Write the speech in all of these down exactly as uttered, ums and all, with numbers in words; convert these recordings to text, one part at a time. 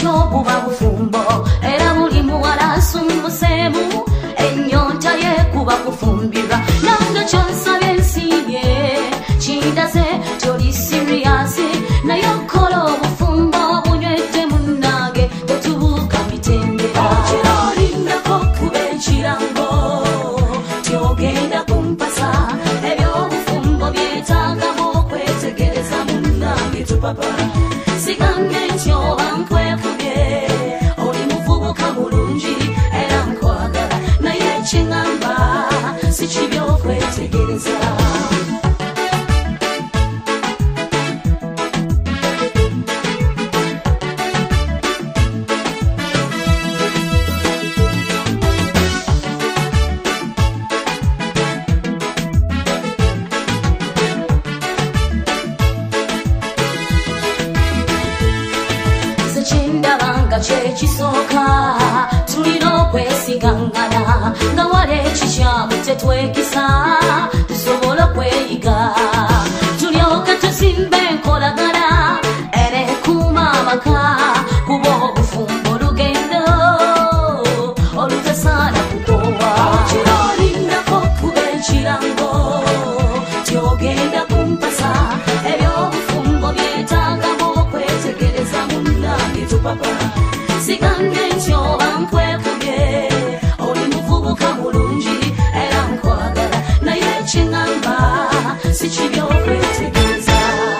bwatyo buba bufumbo era buli muwala asumbuseemu ennyonta ye kuba kufumbirwa nange kyonsabye ensiibye kindaze tyoli siriyasi naye okola obufumbo bunywedde munnange tetubuuka mitendera okira olindako kuba ekirango tyogenda kumpasa ebyobufumbo byetaagamu okwetegereza munnange tupapa sigambye nti oba nkwekubye oli muvubuka bulungi era nkwagala naye ekiŋŋamba si kibi okwetegereza kindabanga kyekisooka tulina okwesigangana nga wali ekikyamu tetwekisa tusobola okweyiga tulyoke tuzimbe enkolagana era ekuuma amaka kuba obufumbo olugendo olutasaana kukoowa okira olindako kuba ekirango tyogenda kumpasa ebyobufumbo byetaagamu okwetegereza munnange tupapa sigambye nti oba nkwekubye oli muvubuka bulungi era nkwagala naye ekiŋŋamba si kibi okwetegereza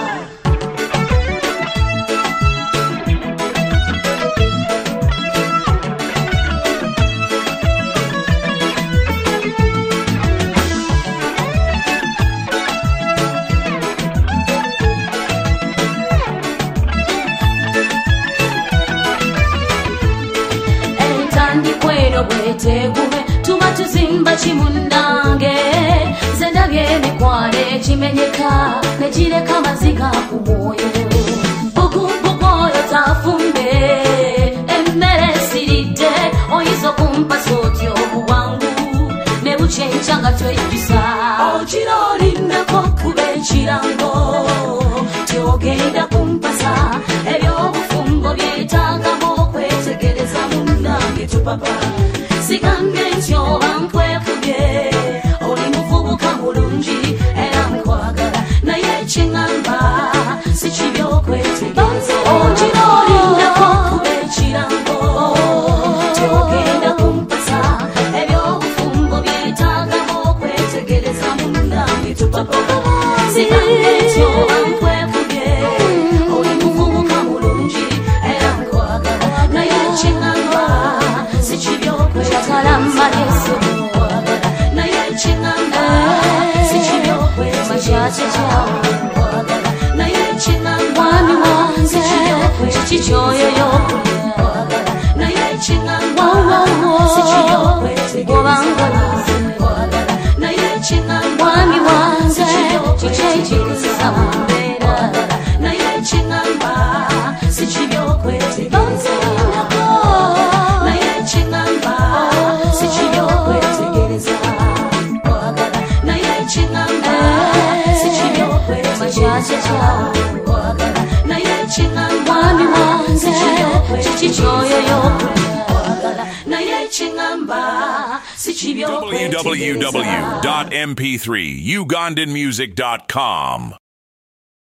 ndikweno bwetegume tuba tuzimba kimundange ze ndabye emikwano ekimenyeka nekireka maziga ku mwoyo bukubuku oyo tafumbe emmere esiridde oyinza okumpasa otyo obwangu ne bukyenkya nga twejjusa okira olindako kuba ekirango tyogenda kumpasa ebyobufumbo byetaagamu okwetegereza munnange tupapa sigambye nti oba nkwekubye oli muvubuka bulungi era nkwagala naye ekiŋŋamba si kibi okwetegereza okira olindako kuba ekirango tyogenda kumpasa ebyobufumbo byetaagamu okwetegereza munnange tupapa sigambye nti oba nkwekubye oli muvubuka bulungi era nkwagala naye ekiŋŋamba si kibi okwetagala mmalesi okwagala naye ekiŋŋamba si kibi okwetegereza naye ekiŋŋamba si kibi okwetegereza kiki kyoyoyo okulya naye ekiŋŋamba si kibi okwetegereza naye ekiŋŋamba si kibi okwetegereza naye ekiŋŋamba si kibi okwetegereza naye ekiŋŋamba si kibi okwetegereza naye ekiŋŋamba si kibi okwetegereza naye ekiŋŋamba si kibi okwetegereza kiki kyoyoyo okulya naye ekiŋŋamba si kibi okwetegereza w w w dot m p three ugandan music dot com